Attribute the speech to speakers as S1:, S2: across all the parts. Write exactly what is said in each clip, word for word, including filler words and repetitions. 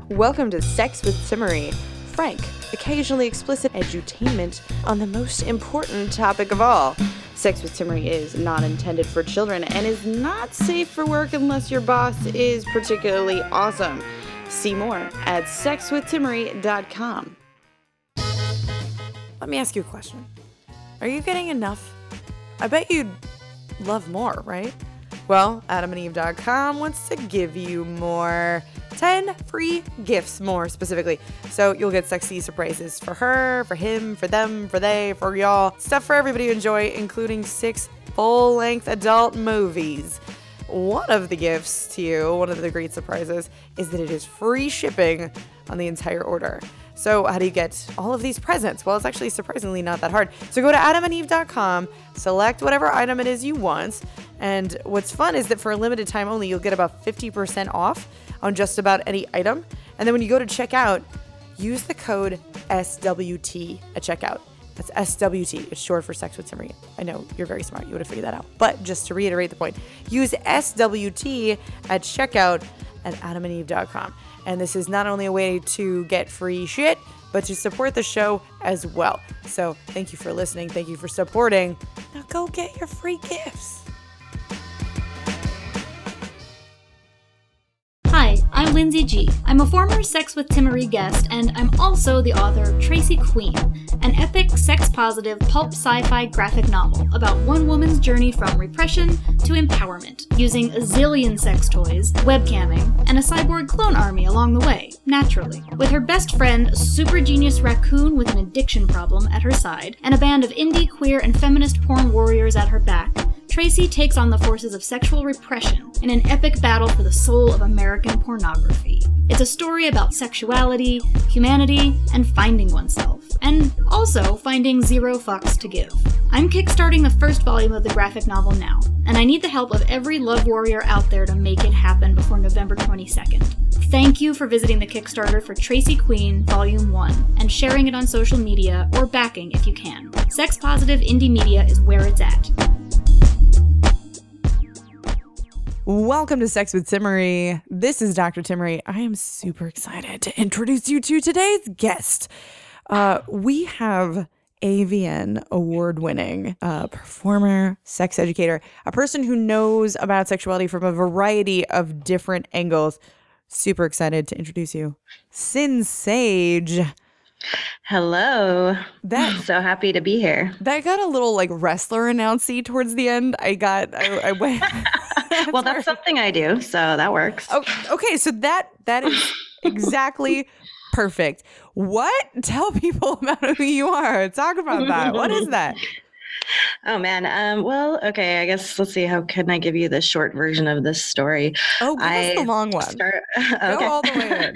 S1: Welcome to Sex with Timmery, frank, occasionally explicit edutainment on the most important topic of all. Sex with Timmery is not intended for children and is not safe for work unless your boss is particularly awesome. See more at sex with timmery dot com. Let me ask you a question. Are you getting enough? I bet you'd love more, right? Well, adam and eve dot com wants to give you more. ten free gifts, more specifically. So you'll get sexy surprises for her, for him, for them, for they, for y'all. Stuff for everybody to enjoy, including six full-length adult movies. One of the gifts to you, one of the great surprises, is that it is free shipping on the entire order. So how do you get all of these presents? Well, it's actually surprisingly not that hard. So go to adam and eve dot com, select whatever item it is you want, and what's fun is that for a limited time only, you'll get about fifty percent off on just about any item. And then when you go to checkout, use the code S W T at checkout. That's S W T. It's short for Sex with Timmery. I know, you're very smart. You would have figured that out. But just to reiterate the point, use S W T at checkout at adam and eve dot com. And this is not only a way to get free shit, but to support the show as well. So thank you for listening. Thank you for supporting. Now go get your free gifts.
S2: Hi, I'm Lindsay G. I'm a former Sex with Timmery guest, and I'm also the author of Tracy Queen, an epic, sex-positive, pulp sci-fi graphic novel about one woman's journey from repression to empowerment, using a zillion sex toys, webcamming, and a cyborg clone army along the way, naturally. With her best friend, a super genius raccoon with an addiction problem at her side, and a band of indie, queer, and feminist porn warriors at her back, Tracy takes on the forces of sexual repression in an epic battle for the soul of American pornography. It's a story about sexuality, humanity, and finding oneself, and also finding zero fucks to give. I'm kickstarting the first volume of the graphic novel now, and I need the help of every love warrior out there to make it happen before November twenty-second. Thank you for visiting the Kickstarter for Tracy Queen Volume one and sharing it on social media or backing if you can. Sex-positive indie media is where it's at.
S1: Welcome to Sex with Timmery. This is Doctor Timmery. I am super excited to introduce you to today's guest. Uh, we have A V N award-winning uh, performer, sex educator, a person who knows about sexuality from a variety of different angles. Super excited to introduce you, Sin Sage.
S3: Hello.
S1: That
S3: so happy to be here.
S1: That got a little like wrestler announcy towards the end. I got I, I went.
S3: Well, that's something I do, so that works.
S1: Oh, okay, so that that is exactly perfect. What? Tell people about who you are. Talk about that. What is that?
S3: Oh man. Um, well, okay. I guess let's see. How can I give you the short version of this story?
S1: Oh, give
S3: I
S1: us the long one.
S3: Start, okay.
S1: Go all the way in.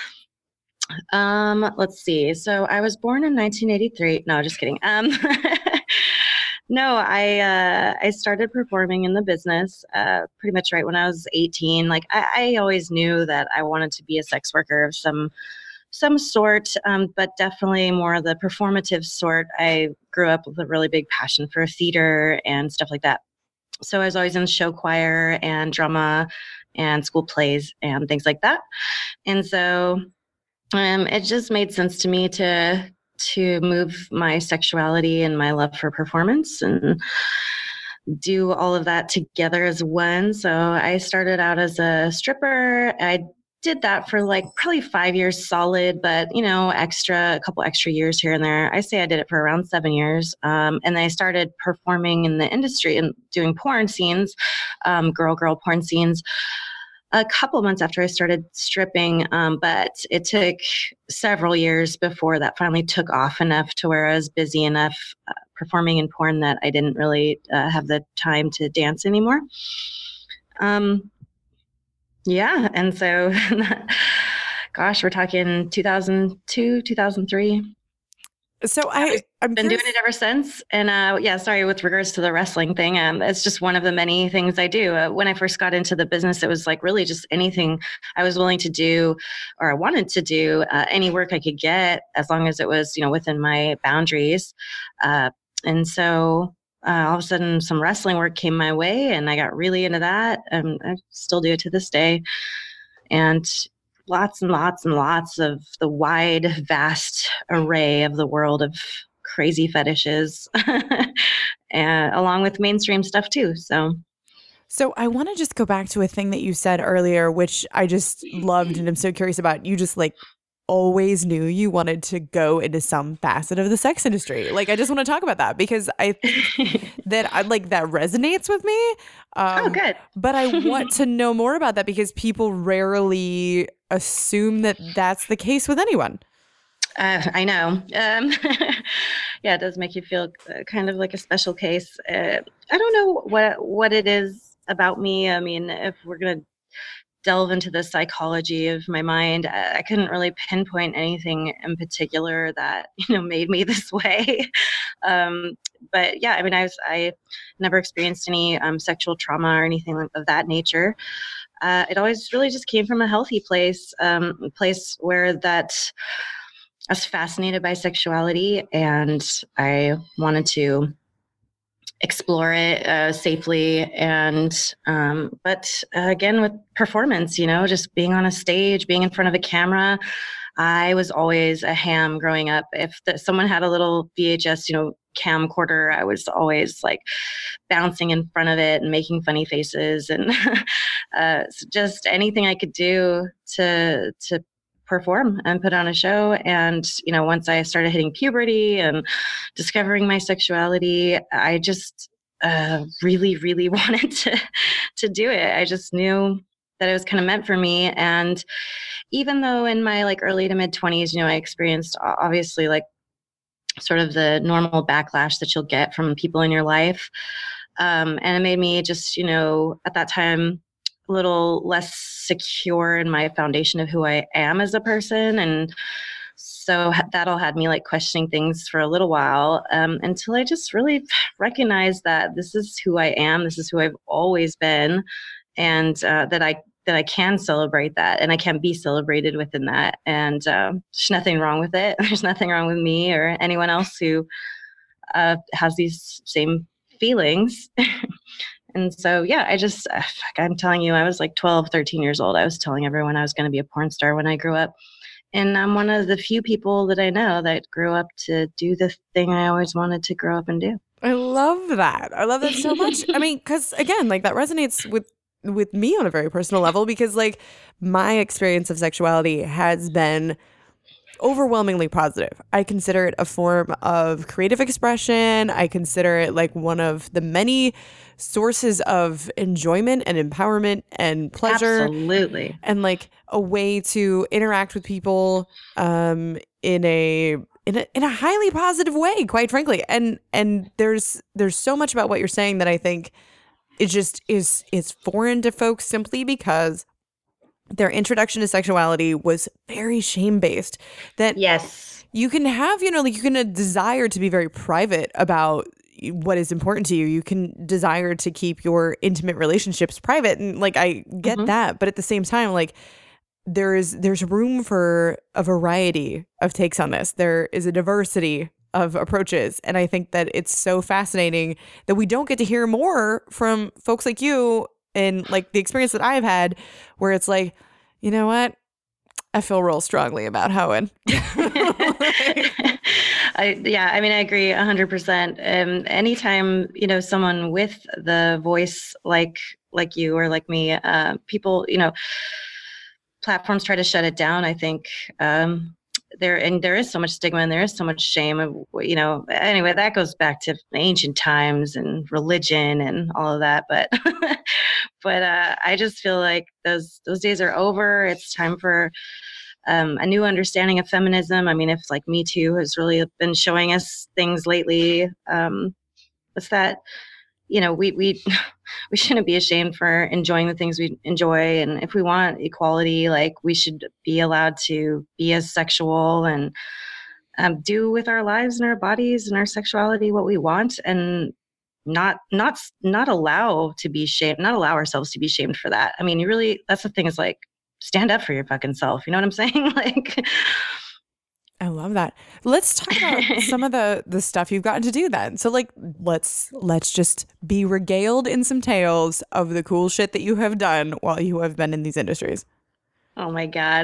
S3: Um, let's see. So I was born in nineteen eighty-three. No, just kidding. Um, no, I uh, I started performing in the business uh, pretty much right when I was eighteen. Like I, I always knew that I wanted to be a sex worker of some some sort, um, but definitely more of the performative sort. I grew up with a really big passion for theater and stuff like that. So I was always in show choir and drama and school plays and things like that. And so Um, it just made sense to me to to move my sexuality and my love for performance and do all of that together as one. So I started out as a stripper. I did that for like probably five years solid, but you know, extra, a couple extra years here and there. I say I did it for around seven years. Um, and then I started performing in the industry and doing porn scenes, um, girl, girl porn scenes. A couple months after I started stripping, um, but it took several years before that finally took off enough to where I was busy enough uh, performing in porn that I didn't really uh, have the time to dance anymore. Um, yeah, and so, gosh, we're talking two thousand two, two thousand three.
S1: So I, I've
S3: been doing it ever since. And uh, yeah, sorry, with regards to the wrestling thing, um, it's just one of the many things I do. Uh, when I first got into the business, it was like really just anything I was willing to do or I wanted to do, uh, any work I could get as long as it was, you know, within my boundaries. Uh, and so uh, all of a sudden some wrestling work came my way and I got really into that. And I still do it to this day. And lots and lots and lots of the wide, vast array of the world of crazy fetishes, and along with mainstream stuff too. So.
S1: So I want to just go back to a thing that you said earlier, which I just loved and I'm so curious about. You just like always knew you wanted to go into some facet of the sex industry. Like, I just want to talk about that because I think that I like that resonates with me. Um,
S3: oh, good.
S1: But I want to know more about that because people rarely assume that that's the case with anyone.
S3: Uh, I know. Um, yeah, it does make you feel kind of like a special case. Uh, I don't know what what it is about me. I mean, if we're going to delve into the psychology of my mind, I, I couldn't really pinpoint anything in particular that, you know, made me this way. um, but yeah, I mean, I was, I never experienced any um, sexual trauma or anything of that nature. Uh, it always really just came from a healthy place, um, a place where that I was fascinated by sexuality and I wanted to explore it uh, safely. And, um, but uh, again, with performance, you know, just being on a stage, being in front of a camera, I was always a ham growing up. If the, someone had a little V H S, you know, camcorder, I was always like bouncing in front of it and making funny faces and uh, just anything I could do to, to perform and put on a show. And, you know, once I started hitting puberty and discovering my sexuality, I just uh, really, really wanted to, to do it. I just knew that it was kind of meant for me. And even though in my like early to mid twenties, you know, I experienced obviously like sort of the normal backlash that you'll get from people in your life. Um, and it made me just, you know, at that time, a little less secure in my foundation of who I am as a person. And so that all had me like questioning things for a little while um, until I just really recognized that this is who I am. This is who I've always been. And uh, that I that I can celebrate that and I can be celebrated within that. And uh, there's nothing wrong with it. There's nothing wrong with me or anyone else who uh, has these same feelings. And so, yeah, I just, I'm telling you, I was like twelve, thirteen years old. I was telling everyone I was going to be a porn star when I grew up. And I'm one of the few people that I know that grew up to do the thing I always wanted to grow up and do.
S1: I love that. I love that so much. I mean, because again, like that resonates with with me on a very personal level because like my experience of sexuality has been overwhelmingly positive. I consider it a form of creative expression. I consider it like one of the many sources of enjoyment and empowerment and pleasure.
S3: Absolutely.
S1: And like a way to interact with people um, in a in a in a highly positive way, quite frankly. And and there's there's so much about what you're saying that I think it just is is foreign to folks simply because their introduction to sexuality was very shame-based. That
S3: yes,
S1: you can have, you know, like you can uh, desire to be very private about what is important to you. You can desire to keep your intimate relationships private. And like, I get
S3: mm-hmm.
S1: that. But at the same time, like there is, there's room for a variety of takes on this. There is a diversity of approaches. And I think that it's so fascinating that we don't get to hear more from folks like you and like the experience that I've had where it's like, you know what? I feel real strongly about Hohen.
S3: I, yeah, I mean, I agree a hundred percent. Um, anytime, you know, someone with the voice like, like you or like me, uh, people, you know, platforms try to shut it down. I think, um, there, and there is so much stigma and there is so much shame of, you know, anyway, that goes back to ancient times and religion and all of that. But, but, uh, I just feel like those, those days are over. It's time for, um, a new understanding of feminism. I mean, if like Me Too has really been showing us things lately, um, what's that? You know, we, we, we shouldn't be ashamed for enjoying the things we enjoy. And if we want equality, like we should be allowed to be as sexual and um, do with our lives and our bodies and our sexuality what we want, and not, not, not allow to be shamed, not allow ourselves to be shamed for that. I mean, you really, that's the thing is like, stand up for your fucking self. You know what I'm saying? Like,
S1: I love that. Let's talk about some of the the stuff you've gotten to do then. So like let's let's just be regaled in some tales of the cool shit that you have done while you have been in these industries.
S3: Oh my God.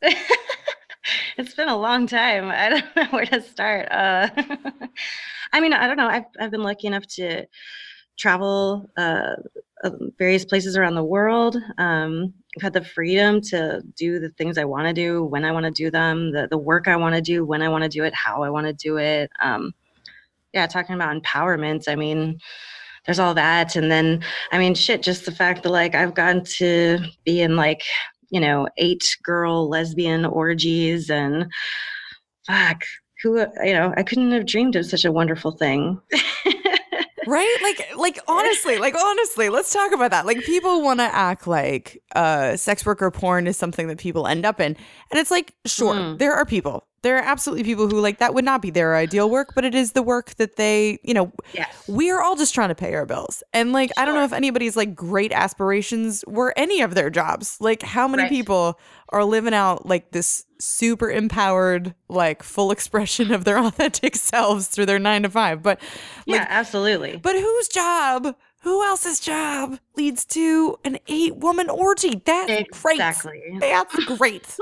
S3: It's been a long time. I don't know where to start. Uh, I mean, I don't know. I've I've been lucky enough to travel uh, uh, various places around the world. Um, I've had the freedom to do the things I want to do when I want to do them, the the work I want to do when I want to do it, how I want to do it. Um, yeah, talking about empowerment. I mean, there's all that, and then I mean, shit. Just the fact that like I've gotten to be in like you know eight girl lesbian orgies and fuck. Who, you know, I couldn't have dreamed of such a wonderful thing.
S1: Right? Like, like honestly, like honestly, let's talk about that. Like people want to act like uh, sex worker porn is something that people end up in. And it's like, sure, mm. there are people. There are absolutely people who like that would not be their ideal work, but it is the work that they, you know,
S3: yes.
S1: we are all just trying to pay our bills. And like, sure. I don't know if anybody's like great aspirations were any of their jobs. Like how many right. people are living out like this super empowered, like full expression of their authentic selves through their nine to five. But like,
S3: yeah, absolutely.
S1: But whose job, who else's job leads to an eight woman orgy? That's
S3: exactly.
S1: great. That's great.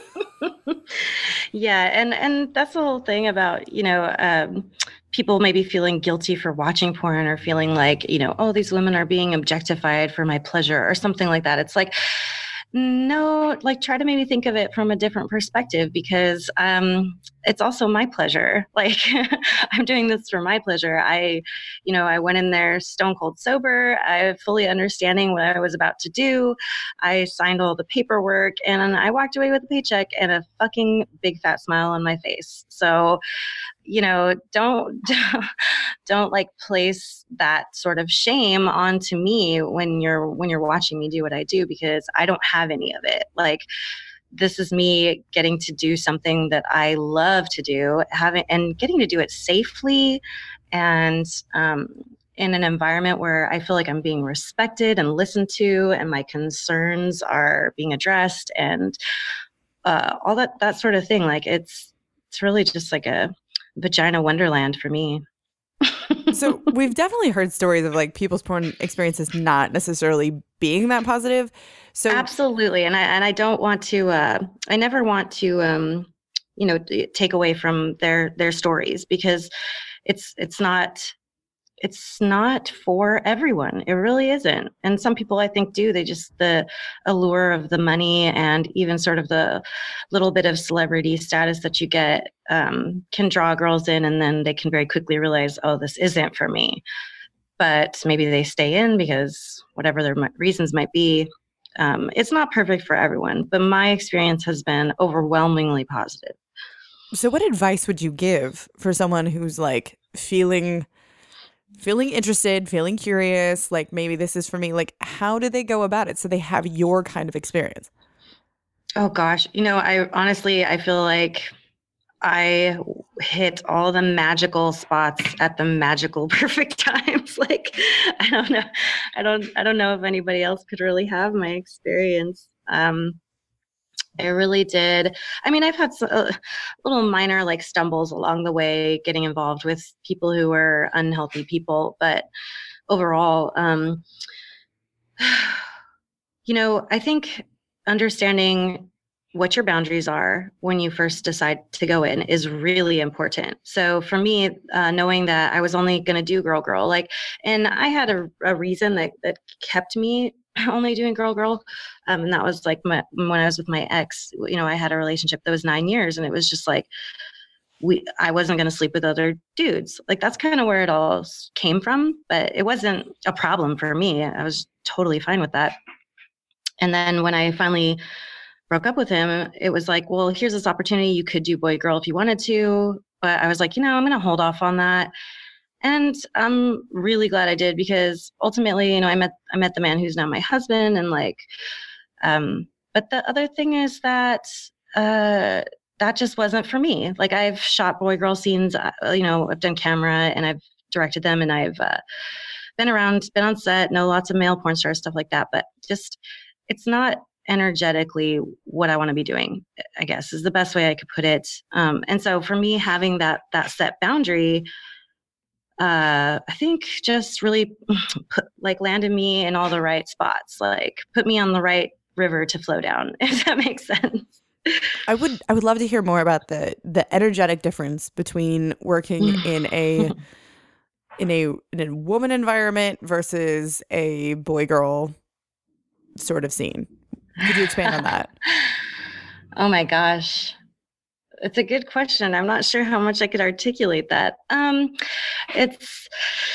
S3: Yeah, and and that's the whole thing about, you know, um, people maybe feeling guilty for watching porn or feeling like, you know, oh, these women are being objectified for my pleasure or something like that. It's like, no, like try to maybe think of it from a different perspective because um, it's also my pleasure. Like I'm doing this for my pleasure. I, you know, I went in there stone cold sober. I fully understanding what I was about to do. I signed all the paperwork and I walked away with a paycheck and a fucking big fat smile on my face. So, you know, don't, don't like place that sort of shame onto me when you're, when you're watching me do what I do, because I don't have any of it. Like, this is me getting to do something that I love to do, having, and getting to do it safely and, um, in an environment where I feel like I'm being respected and listened to and my concerns are being addressed and, uh, all that, that sort of thing. Like it's, it's really just like a vagina wonderland for me.
S1: So we've definitely heard stories of like people's porn experiences not necessarily being that positive. So
S3: absolutely. And I, and I don't want to, uh, I never want to, um, you know, take away from their, their stories because it's, it's not, it's not for everyone. It really isn't. And some people I think do, they just, the allure of the money and even sort of the little bit of celebrity status that you get um, can draw girls in, and then they can very quickly realize, oh, this isn't for me. But maybe they stay in because whatever their reasons might be. Um, it's not perfect for everyone, but my experience has been overwhelmingly positive.
S1: So what advice would you give for someone who's like feeling feeling interested, feeling curious, like maybe this is for me? Like, how do they go about it so they have your kind of experience?
S3: Oh gosh, you know, I honestly, I feel like I hit all the magical spots at the magical perfect times. Like, I don't know, I don't, I don't know if anybody else could really have my experience. Um, I really did. I mean, I've had some, uh, little minor like stumbles along the way getting involved with people who are unhealthy people. But overall, um, you know, I think understanding what your boundaries are when you first decide to go in is really important. So for me, uh, knowing that I was only going to do girl, girl, like, and I had a, a reason that, that kept me only doing girl girl um, and that was like my, when I was with my ex, you know, I had a relationship that was nine years and it was just like we I wasn't going to sleep with other dudes. Like that's kind of where it all came from, but it wasn't a problem for me. I was totally fine with that. And then when I finally broke up with him, it was like, well, here's this opportunity. You could do boy girl if you wanted to, but I was like, you know, I'm going to hold off on that. And I'm really glad I did because ultimately, you know, I met I met the man who's now my husband, and like, um, but the other thing is that uh, that just wasn't for me. Like I've shot boy girl scenes, uh, you know, I've done camera and I've directed them, and I've uh, been around, been on set, know lots of male porn stars, stuff like that. But just, it's not energetically what I want to be doing, I guess is the best way I could put it. Um, and so for me, having that that set boundary. Uh, I think just really put, like landed me in all the right spots, like put me on the right river to flow down, if that makes sense.
S1: I would I would love to hear more about the the energetic difference between working in a in a in a woman environment versus a boy girl sort of scene. Could you expand on that?
S3: Oh my gosh. It's a good question. I'm not sure how much I could articulate that. Um, it's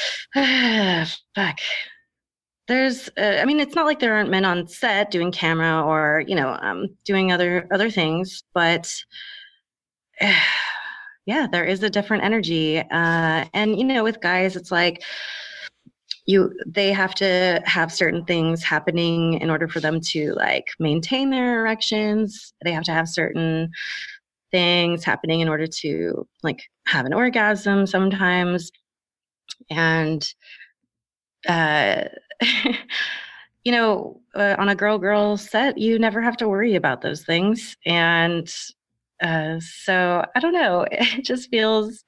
S3: fuck. There's, uh, I mean, it's not like there aren't men on set doing camera or, you know, um, doing other other things, but uh, yeah, there is a different energy. Uh, and you know, with guys, it's like you they have to have certain things happening in order for them to like maintain their erections. They have to have certain things happening in order to like have an orgasm sometimes. And uh you know, uh, on a girl girl set, you never have to worry about those things. And uh so I don't know, it just feels,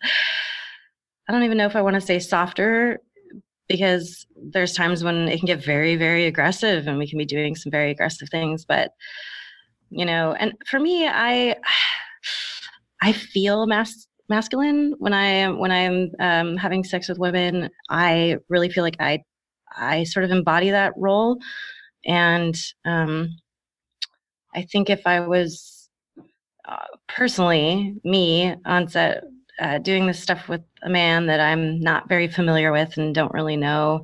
S3: I don't even know if I want to say softer, because there's times when it can get very, very aggressive and we can be doing some very aggressive things. But you know, and for me, I I feel mas- masculine when I am when I'm um, having sex with women. I really feel like I I sort of embody that role, and um, I think if I was uh, personally me on set uh, doing this stuff with a man that I'm not very familiar with and don't really know,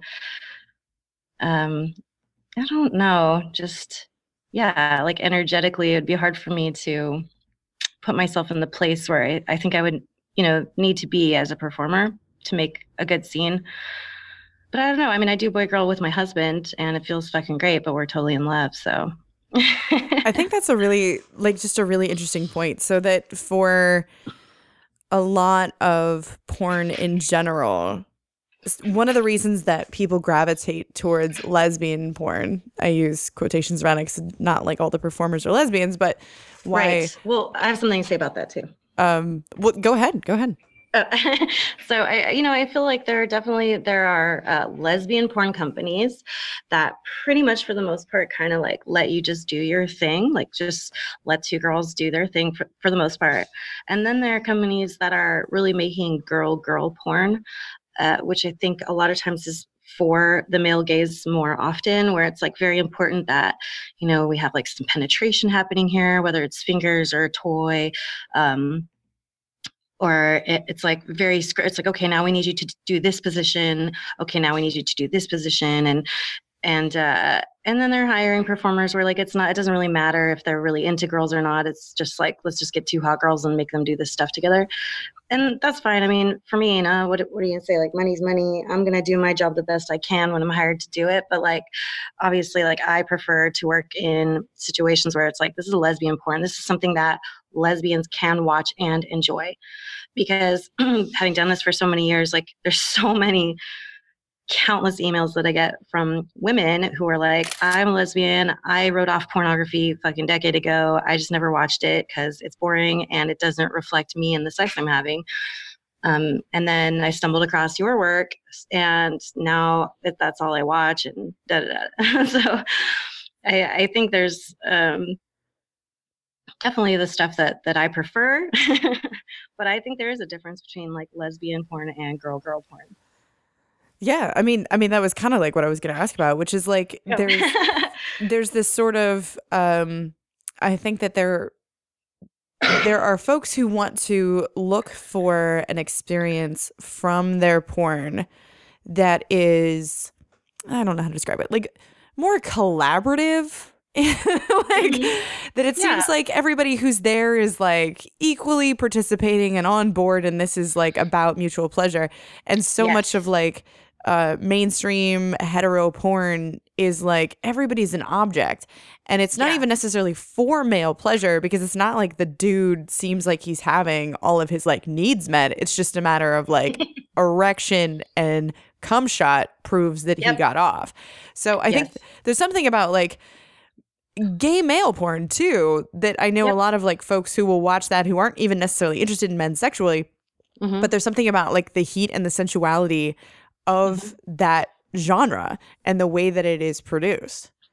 S3: um, I don't know, just yeah, like energetically, it'd be hard for me to put myself in the place where I, I think I would, you know, need to be as a performer to make a good scene. But I don't know. I mean, I do boy girl with my husband and it feels fucking great, but we're totally in love. So
S1: I think that's a really, like, just a really interesting point. So that for a lot of porn in general, one of the reasons that people gravitate towards lesbian porn, I use quotations around it because not like all the performers are lesbians, but why?
S3: Right. Well, I have something to say about that too.
S1: Um, well, go ahead. Go ahead.
S3: Uh, so I, you know, I feel like there are definitely there are uh, lesbian porn companies that pretty much for the most part kind of like let you just do your thing, like just let two girls do their thing for, for the most part. And then there are companies that are really making girl girl porn, uh, which I think a lot of times is for the male gaze more often, where it's like very important that, you know, we have like some penetration happening here, whether it's fingers or a toy. Um, Or it, it's like very, it's like, okay, now we need you to do this position. Okay, now we need you to do this position. And, and, uh, and then they're hiring performers where like, it's not, it doesn't really matter if they're really into girls or not. It's just like, let's just get two hot girls and make them do this stuff together. And that's fine. I mean, for me, you know, what, what are you gonna say? Like, money's money. I'm going to do my job the best I can when I'm hired to do it. But like, obviously, like I prefer to work in situations where it's like, this is a lesbian porn. This is something that lesbians can watch and enjoy. Because having done this for so many years, like there's so many countless emails that I get from women who are like, I'm a lesbian. I wrote off pornography fucking decade ago. I just never watched it because it's boring and it doesn't reflect me and the sex I'm having. Um, and then I stumbled across your work and now it, that's all I watch and da da da. So I, I think there's um, definitely the stuff that, that I prefer. But I think there is a difference between like lesbian porn and girl girl porn.
S1: Yeah, I mean, I mean that was kind of like what I was going to ask about, which is like
S3: Oh.
S1: there's there's this sort of um, I think that there there are folks who want to look for an experience from their porn that is, I don't know how to describe it, like more collaborative. like mm-hmm. That it seems yeah. like everybody who's there is like equally participating and on board, and this is like about mutual pleasure. And so yes. much of like uh mainstream hetero porn is like everybody's an object, and it's not yeah. even necessarily for male pleasure, because it's not like the dude seems like he's having all of his like needs met. It's just a matter of like erection and cum shot proves that yep. he got off. So I yes. think th- there's something about like gay male porn too that I know yep. a lot of like folks who will watch that who aren't even necessarily interested in men sexually, mm-hmm. but there's something about like the heat and the sensuality of mm-hmm. that genre and the way that it is produced.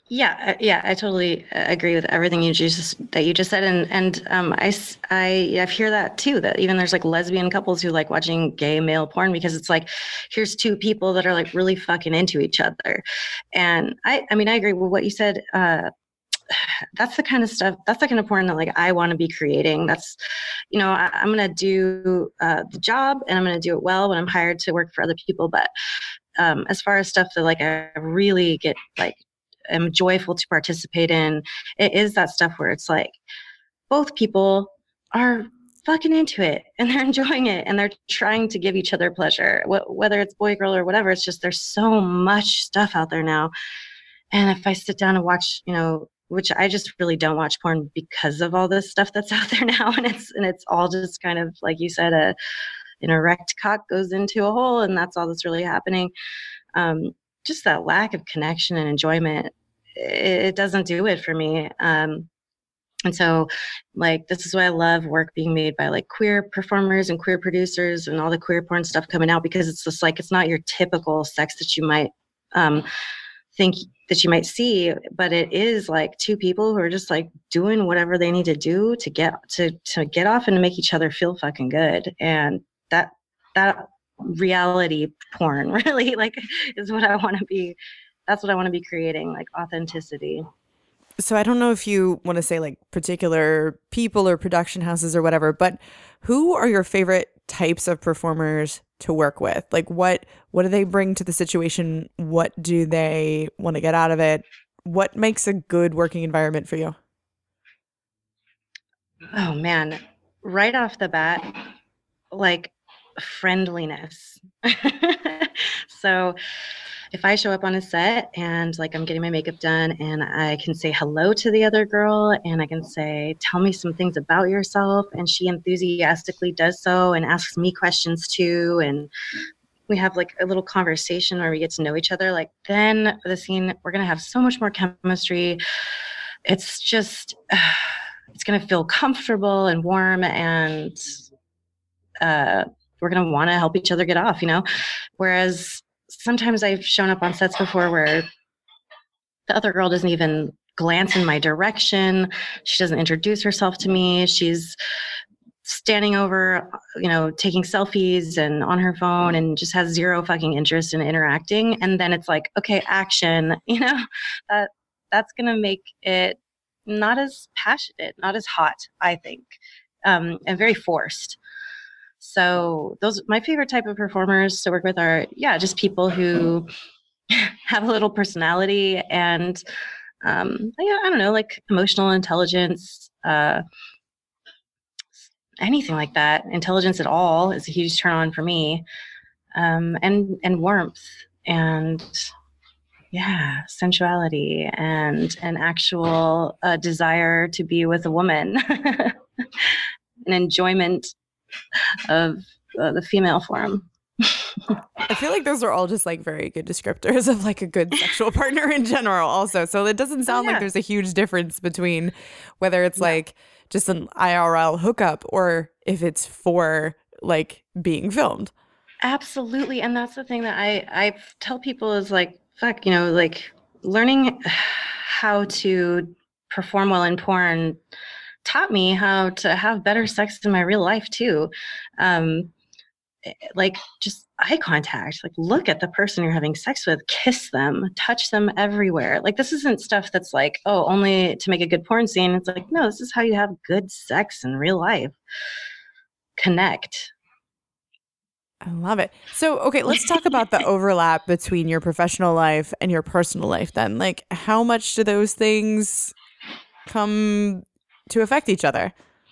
S3: Yeah, uh, yeah, I totally uh, agree with everything you just that you just said, and and um, I s- I I've hear that too. That even there's like lesbian couples who like watching gay male porn because it's like here's two people that are like really fucking into each other, and I I mean I agree with what you said. Uh, that's the kind of stuff. That's the kind of porn that like I want to be creating. That's you know I, I'm gonna do uh, the job and I'm gonna do it well when I'm hired to work for other people, but um, as far as stuff that like I really get like am joyful to participate in, it is that stuff where it's like both people are fucking into it and they're enjoying it and they're trying to give each other pleasure. Wh- whether it's boy, girl, or whatever, it's just there's so much stuff out there now. And if I sit down and watch, you know, which I just really don't watch porn because of all this stuff that's out there now, and it's and it's all just kind of like you said, a an erect cock goes into a hole, and that's all that's really happening. Um, just that lack of connection and enjoyment, it, it doesn't do it for me. Um, and so, like, this is why I love work being made by like queer performers and queer producers and all the queer porn stuff coming out because it's just like it's not your typical sex that you might um, think that you might see, but it is like two people who are just like doing whatever they need to do to get to to get off and to make each other feel fucking good. And that that reality porn really like is what I want to be. That's what I want to be creating, like authenticity.
S1: So I don't know if you want to say like particular people or production houses or whatever, but who are your favorite types of performers to work with? Like what what do they bring to the situation? What do they want to get out of it? What makes a good working environment for you?
S3: Oh man, right off the bat, like friendliness. So if I show up on a set and like I'm getting my makeup done and I can say hello to the other girl and I can say, tell me some things about yourself. And she enthusiastically does so and asks me questions too. And we have like a little conversation where we get to know each other. Like then the scene, we're going to have so much more chemistry. It's just, uh, it's going to feel comfortable and warm and uh, we're going to want to help each other get off, you know? Whereas sometimes I've shown up on sets before where the other girl doesn't even glance in my direction. She doesn't introduce herself to me. She's standing over, you know, taking selfies and on her phone and just has zero fucking interest in interacting. And then it's like, okay, action, you know, that that's going to make it not as passionate, not as hot, I think, um, and very forced. So those my favorite type of performers to work with are yeah, just people who have a little personality and um, yeah, I don't know, like emotional intelligence, uh, anything like that. Intelligence at all is a huge turn on for me, um, and and warmth and yeah, sensuality and an actual uh, desire to be with a woman, an enjoyment of uh, the female form.
S1: I feel like those are all just like very good descriptors of like a good sexual partner in general also. So it doesn't sound
S3: Oh,
S1: like
S3: yeah.
S1: there's a huge difference between whether it's
S3: No.
S1: like just an I R L hookup or if it's for like being filmed.
S3: Absolutely. And that's the thing that I, I tell people is like, fuck, you know, like learning how to perform well in porn taught me how to have better sex in my real life too. Um, like just eye contact, like look at the person you're having sex with, kiss them, touch them everywhere. Like this isn't stuff that's like, oh, only to make a good porn scene. It's like, no, this is how you have good sex in real life. Connect.
S1: I love it. So, okay, let's talk about the overlap between your professional life and your personal life then. Like, how much do those things come to affect each other?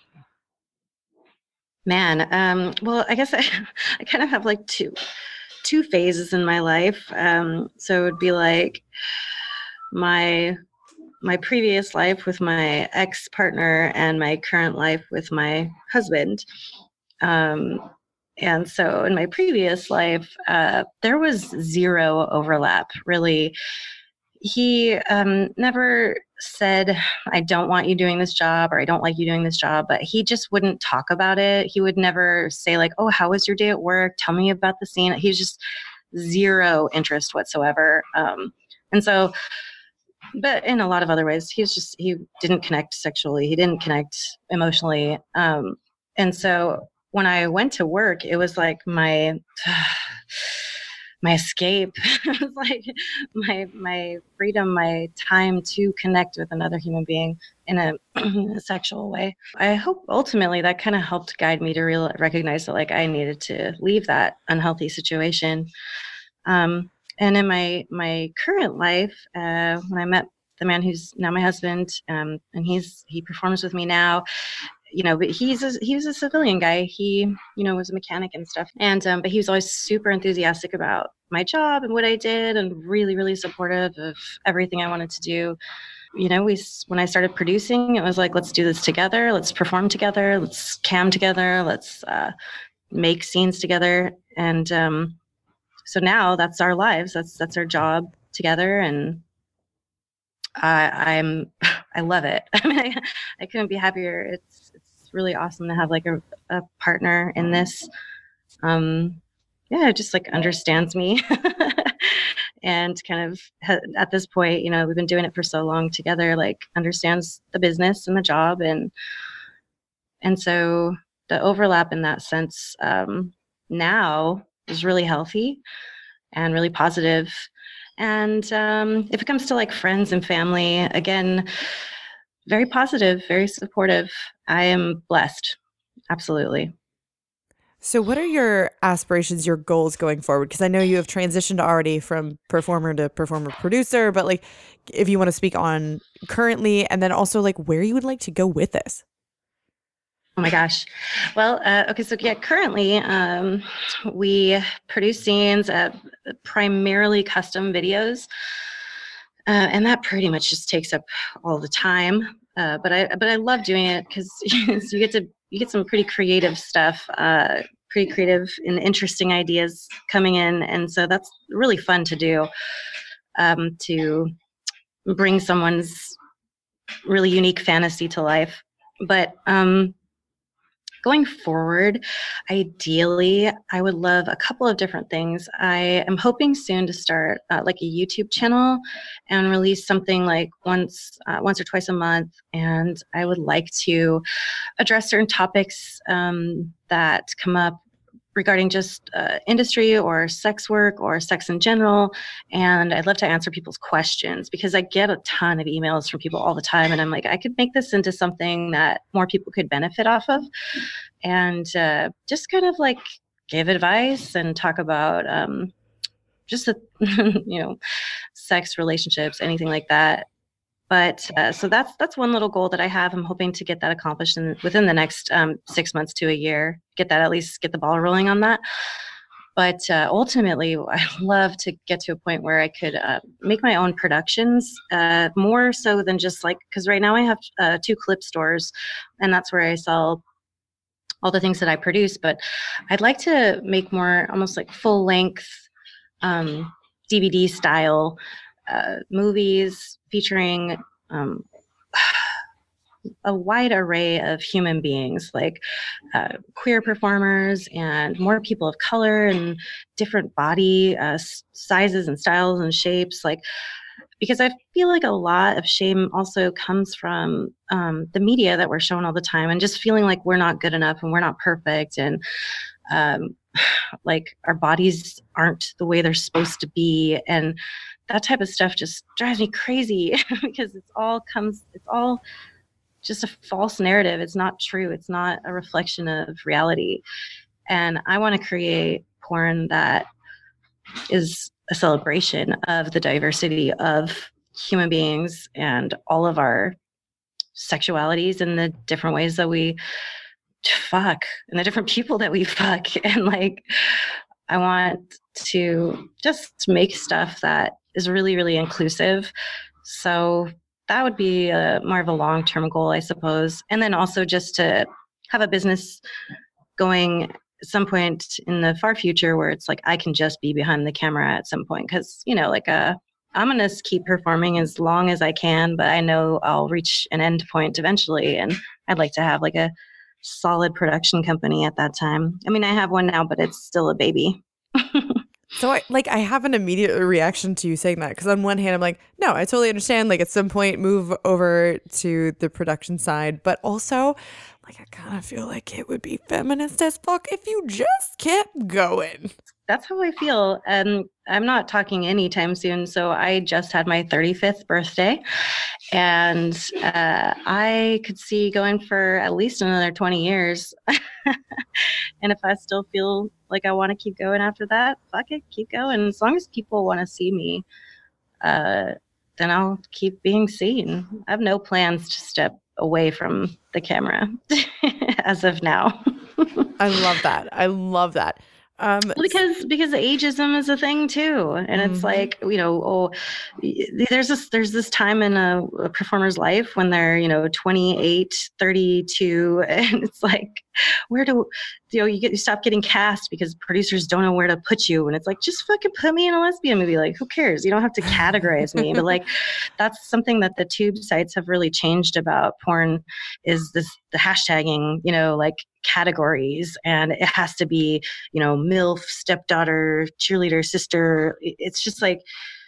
S3: Man, um, well, I guess I, I kind of have like two two phases in my life. Um, so it would be like my my previous life with my ex partner and my current life with my husband. Um, and so in my previous life, uh, there was zero overlap, really. He um, never said, I don't want you doing this job or I don't like you doing this job, but he just wouldn't talk about it. He would never say, like, oh, how was your day at work? Tell me about the scene. He was just zero interest whatsoever. Um, and so but in a lot of other ways, he was just, he didn't connect sexually. He didn't connect emotionally. Um, and so when I went to work, it was like my, my escape. It was like my, my freedom, my time to connect with another human being in a, in a sexual way. I hope ultimately that kind of helped guide me to real recognize that like I needed to leave that unhealthy situation. Um, and in my, my current life, uh, when I met the man who's now my husband, um, and he's, he performs with me now, you know, but he's a, he was a civilian guy. He, you know, was a mechanic and stuff. And, um, but he was always super enthusiastic about my job and what I did and really, really supportive of everything I wanted to do. You know, we, when I started producing, it was like, let's do this together. Let's perform together. Let's cam together. Let's, uh, make scenes together. And, um, so now that's our lives. That's, that's our job together. And I, I'm, I love it. I mean, I, I couldn't be happier. It's, it's really awesome to have like a, a partner in this. Um, yeah, it just like understands me and kind of ha- at this point, you know, we've been doing it for so long together, like understands the business and the job. And, and so the overlap in that sense, um, now is really healthy and really positive. And um, if it comes to like friends and family, again, very positive, very supportive. I am blessed. Absolutely.
S1: So what are your aspirations, your goals going forward? Because I know you have transitioned already from performer to performer producer, but like if you want to speak on currently and then also like where you would like to go with this.
S3: Oh my gosh. Well, uh, okay. So yeah, currently um, we produce scenes, uh, primarily custom videos. Uh, and that pretty much just takes up all the time. Uh, but I, but I love doing it because you get to, you get some pretty creative stuff, uh, pretty creative and interesting ideas coming in. And so that's really fun to do, um, to bring someone's really unique fantasy to life. But, um, going forward, ideally, I would love a couple of different things. I am hoping soon to start uh, like a YouTube channel and release something like once, uh, once or twice a month. And I would like to address certain topics um, that come up regarding just uh, industry or sex work or sex in general. And I'd love to answer people's questions because I get a ton of emails from people all the time. And I'm like, I could make this into something that more people could benefit off of. And uh, just kind of like give advice and talk about um, just, the, you know, sex, relationships, anything like that. But uh, so that's that's one little goal that I have. I'm hoping to get that accomplished in, within the next um, six months to a year. Get that, at least get the ball rolling on that. But uh, ultimately, I'd love to get to a point where I could uh, make my own productions, uh, more so than just like, because right now I have uh, two clip stores, and that's where I sell all the things that I produce. But I'd like to make more almost like full length um, D V D style uh, movies featuring um, a wide array of human beings, like uh, queer performers and more people of color and different body uh, sizes and styles and shapes. Like, because I feel like a lot of shame also comes from um, the media that we're shown all the time and just feeling like we're not good enough and we're not perfect. And um, like our bodies aren't the way they're supposed to be. And that type of stuff just drives me crazy because it's all comes, it's all just a false narrative. It's not true. It's not a reflection of reality. And I want to create porn that is a celebration of the diversity of human beings and all of our sexualities and the different ways that we fuck and the different people that we fuck. And like, I want to just make stuff that is really, really inclusive. So that would be a, more of a long-term goal, I suppose. And then also just to have a business going at some point in the far future where it's like I can just be behind the camera at some point. Because, you know, like a, I'm going to keep performing as long as I can, but I know I'll reach an end point eventually. And I'd like to have like a solid production company at that time. I mean, I have one now, but it's still a baby.
S1: So I like I have an immediate reaction to you saying that, because on one hand I'm like, no, I totally understand, like at some point move over to the production side, but also like I kind of feel like it would be feminist as fuck if you just kept going.
S3: That's how I feel. Um, I'm not talking anytime soon. So I just had my thirty-fifth birthday, and uh, I could see going for at least another twenty years. And if I still feel like I want to keep going after that, fuck it, keep going. As long as people want to see me, uh, then I'll keep being seen. I have no plans to step away from the camera as of now.
S1: I love that. I love that. Um,
S3: because because ageism is a thing too, and it's
S1: mm-hmm.
S3: like, you know, oh, there's this there's this time in a, a performer's life when they're, you know, twenty-eight, thirty-two, and it's like, where do you know you get you stop getting cast because producers don't know where to put you, and it's like, just fucking put me in a lesbian movie. Like, who cares? You don't have to categorize me. But like, that's something that the tube sites have really changed about porn, is this the hashtagging, you know, like categories, and it has to be, you know, MILF, stepdaughter, cheerleader, sister. It's just like,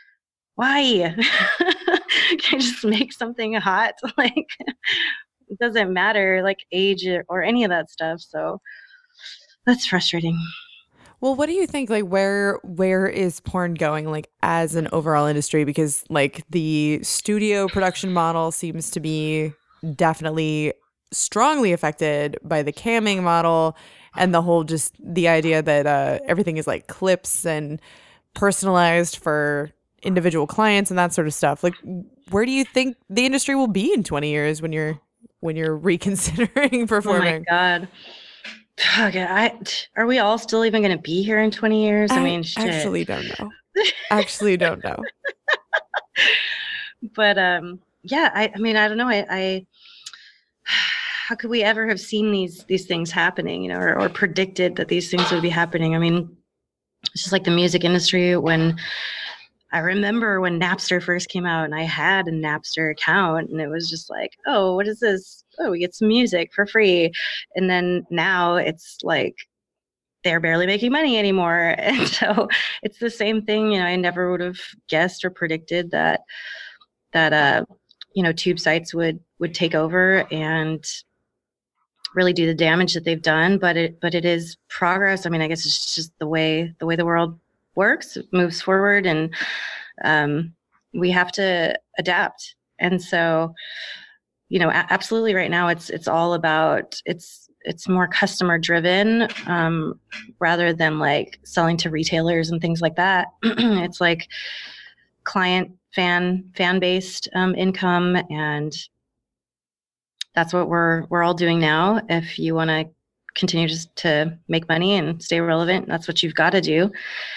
S3: why? Can I just make something hot? Like, it doesn't matter, like age or any of that stuff. So that's frustrating.
S1: Well, what do you think, like, where where is porn going, like, as an overall industry? Because like the studio production model seems to be definitely strongly affected by the camming model, and the whole just the idea that uh, everything is like clips and personalized for individual clients and that sort of stuff. Like, where do you think the industry will be in twenty years when you're when you're reconsidering performing?
S3: Oh my God. Okay, I, are we all still even going to be here in twenty years? I,
S1: I
S3: mean, shit.
S1: actually don't know. Actually don't know.
S3: But um, yeah, I, I mean, I don't know. I, I how could we ever have seen these these things happening, you know, or, or predicted that these things would be happening? I mean, it's just like the music industry. When I remember when Napster first came out, and I had a Napster account, and it was just like, oh, what is this? Oh, we get some music for free. And then now it's like they're barely making money anymore. And so it's the same thing. You know, I never would have guessed or predicted that that uh, you know, tube sites would would take over and really do the damage that they've done. But it but it is progress. I mean, I guess it's just the way the way the world works. It moves forward, and um, we have to adapt. And so, you know, a- absolutely right now it's it's all about it's it's more customer driven, um, rather than like selling to retailers and things like that. It's like client fan fan based um, income, and that's what we're we're all doing now. If you want to continue just to make money and stay relevant, that's what you've got to do.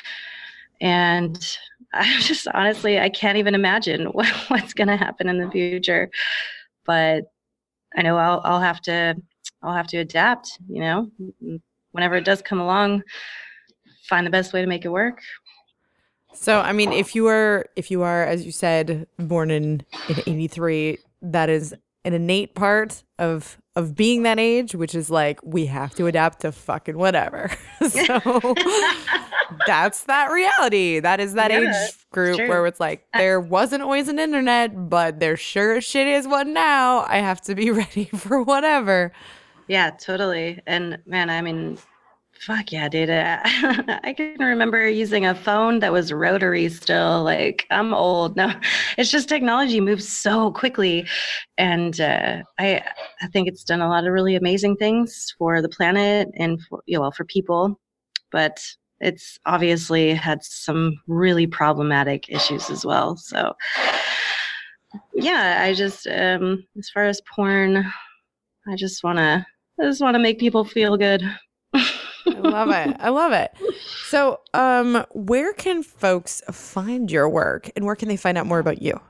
S3: And I just honestly, I can't even imagine what, what's going to happen in the future. But I know I'll I'll have to I'll have to adapt. You know, whenever it does come along, find the best way to make it work.
S1: So, I mean, if you are if you are, as you said, born in in eighty-three, that is an innate part of of being that age, which is like, we have to adapt to fucking whatever. So that's that reality. That is that
S3: Yeah,
S1: age group where it's like, there wasn't always an internet, but there sure as shit is one now. I have to be ready for whatever.
S3: Yeah, totally. And man, I mean, fuck yeah, dude. I, I can remember using a phone that was rotary still. Like, I'm old. No, it's just technology moves so quickly. And uh, I I think it's done a lot of really amazing things for the planet and for, you know, well, for people. But it's obviously had some really problematic issues as well. So yeah, I just, um, as far as porn, I just want to, I just want to make people feel good.
S1: I love it. I love it. So, um, where can folks find your work, and where can they find out more about you?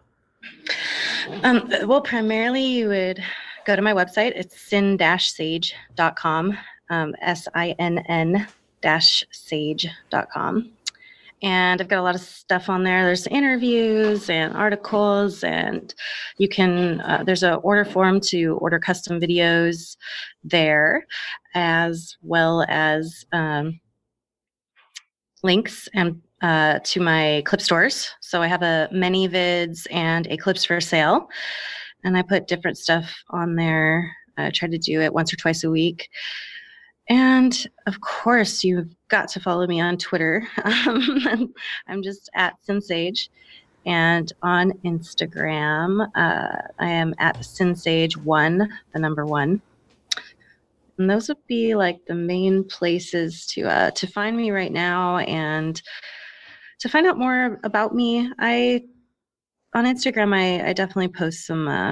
S3: Um, well, primarily you would go to my website. It's sin dash sage dot com, um, S I N N dash sage dot com. And I've got a lot of stuff on there. There's interviews and articles, and you can, uh, there's an order form to order custom videos there, as well as um, links and uh, to my clip stores. So I have a ManyVids and a Clips for Sale, and I put different stuff on there. I try to do it once or twice a week. And of course, you've got to follow me on Twitter. Um, I'm just at Sinsage. And on Instagram, uh, I am at Sinsage one, the number one. And those would be like the main places to uh, to find me right now. And to find out more about me, I on Instagram, I, I definitely post some uh,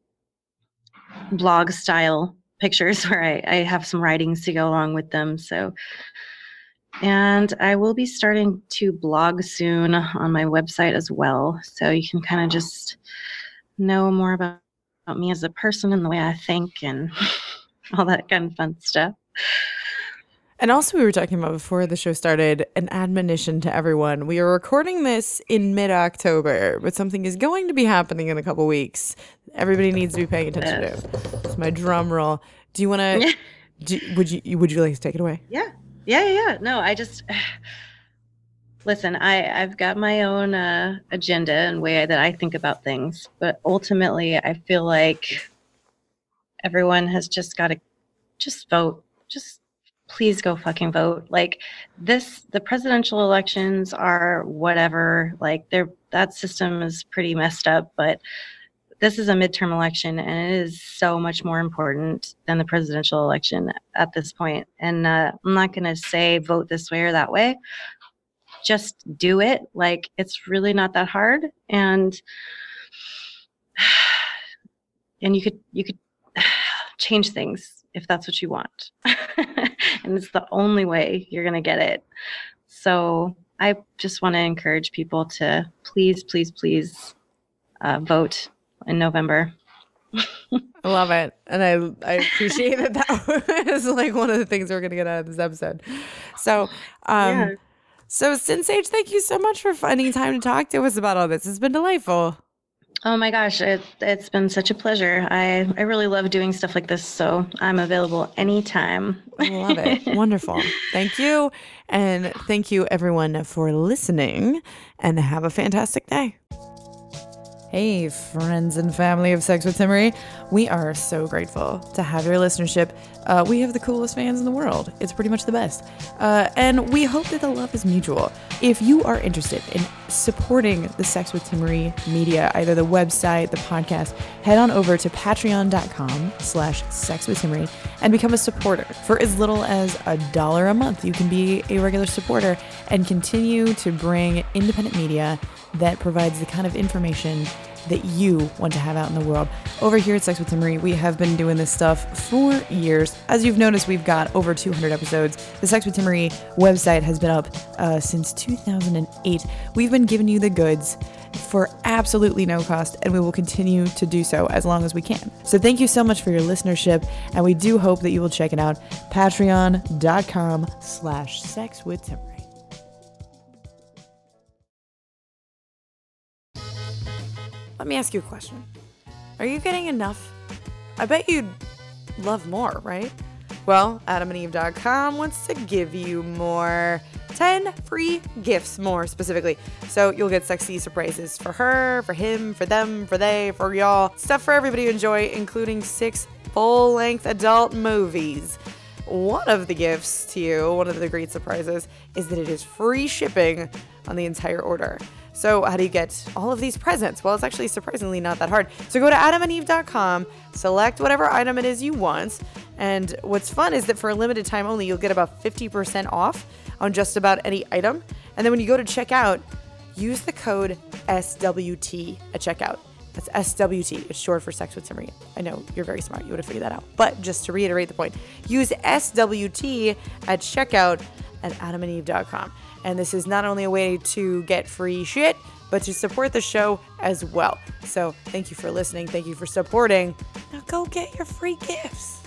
S3: blog style pictures where I, I have some writings to go along with them. So, and I will be starting to blog soon on my website as well. So you can kind of just know more about, about me as a person and the way I think and all that kind of fun stuff.
S1: And also, we were talking about before the show started, an admonition to everyone. We are recording this in mid-October, but something is going to be happening in a couple weeks. Everybody needs to be paying attention
S3: Yes.
S1: to. It's my drum roll. Do you want to? do would you? Would you like to take it away?
S3: Yeah, yeah, yeah. yeah. No, I just listen. I I've got my own uh, agenda and way that I think about things, but ultimately, I feel like everyone has just got to just vote. Just please go fucking vote. Like this, the presidential elections are whatever. Like they're that system is pretty messed up, but this is a midterm election, and it is so much more important than the presidential election at this point. And uh, I'm not going to say vote this way or that way. Just do it. Like it's really not that hard, and and you could you could change things if that's what you want. And it's the only way you're going to get it. So I just want to encourage people to please, please, please uh, vote in November.
S1: I love it. And I I appreciate that that was like one of the things we're going to get out of this episode. So, um,
S3: Yeah.
S1: so Sinsage, thank you so much for finding time to talk to us about all this. It's been delightful.
S3: Oh my gosh, it, it's been such a pleasure. I, I really love doing stuff like this, so I'm available anytime.
S1: I love it. Wonderful. Thank you. And thank you, everyone, for listening. And have a fantastic day. Hey, friends and family of Sex with Timmery. We are so grateful to have your listenership. Uh, we have the coolest fans in the world. It's pretty much the best. Uh, and we hope that the love is mutual. If you are interested in supporting the Sex with Timmery media, either the website, the podcast, head on over to patreon.com slash sex with Timmery and become a supporter. For as little as a dollar a month, you can be a regular supporter and continue to bring independent media that provides the kind of information that you want to have out in the world. Over here at Sex with Timmery, we have been doing this stuff for years. As you've noticed, we've got over two hundred episodes. The Sex with Timmery website has been up uh, since two thousand eight. We've been giving you the goods for absolutely no cost, and we will continue to do so as long as we can. So thank you so much for your listenership, and we do hope that you will check it out. Patreon.com slash sex with Timmery. Let me ask you a question. Are you getting enough? I bet you'd love more, right? Well, adam and eve dot com wants to give you more. ten free gifts, more specifically. So you'll get sexy surprises for her, for him, for them, for they, for y'all. Stuff for everybody to enjoy, including six full-length adult movies. One of the gifts to you, one of the great surprises, is that it is free shipping on the entire order. So how do you get all of these presents? Well, it's actually surprisingly not that hard. So go to adam and eve dot com, select whatever item it is you want. And what's fun is that for a limited time only, you'll get about fifty percent off on just about any item. And then when you go to checkout, use the code S W T at checkout. That's S W T. It's short for Sex with Timmery. I know, you're very smart. You would have figured that out. But just to reiterate the point, use S W T at checkout at adam and eve dot com. And this is not only a way to get free shit, but to support the show as well. So thank you for listening. Thank you for supporting. Now go get your free gifts.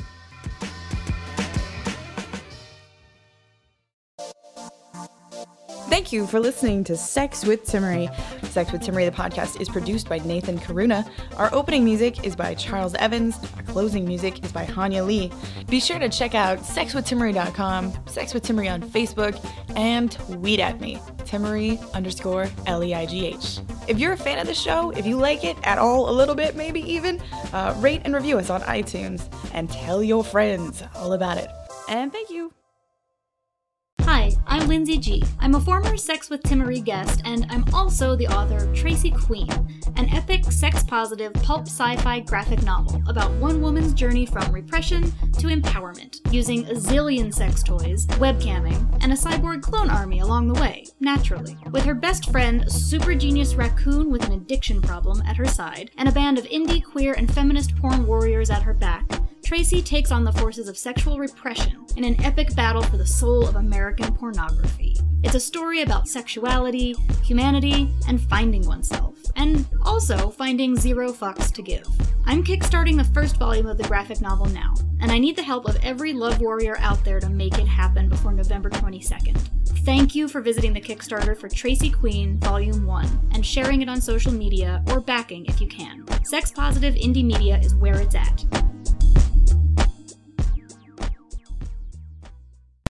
S1: Thank you for listening to Sex with Timmery. Sex with Timmery, the podcast, is produced by Nathan Karuna. Our opening music is by Charles Evans. Our closing music is by Hanya Lee. Be sure to check out sex with timmery dot com, Sex with Timmery on Facebook, and tweet at me, Timmery underscore L E I G H. If you're a fan of the show, if you like it at all, a little bit, maybe even, uh, rate and review us on iTunes and tell your friends all about it. And thank you.
S2: Hi, I'm Lindsay G. I'm a former Sex with Timmery guest, and I'm also the author of Tracy Queen, an epic sex-positive pulp sci-fi graphic novel about one woman's journey from repression to empowerment, using a zillion sex toys, webcamming, and a cyborg clone army along the way, naturally. With her best friend, a super genius raccoon with an addiction problem at her side, and a band of indie, queer, and feminist porn warriors at her back, Tracy takes on the forces of sexual repression in an epic battle for the soul of American pornography. It's a story about sexuality, humanity, and finding oneself, and also finding zero fucks to give. I'm kickstarting the first volume of the graphic novel now, and I need the help of every love warrior out there to make it happen before November twenty-second. Thank you for visiting the Kickstarter for Tracy Queen Volume one and sharing it on social media or backing if you can. Sex-positive indie media is where it's at.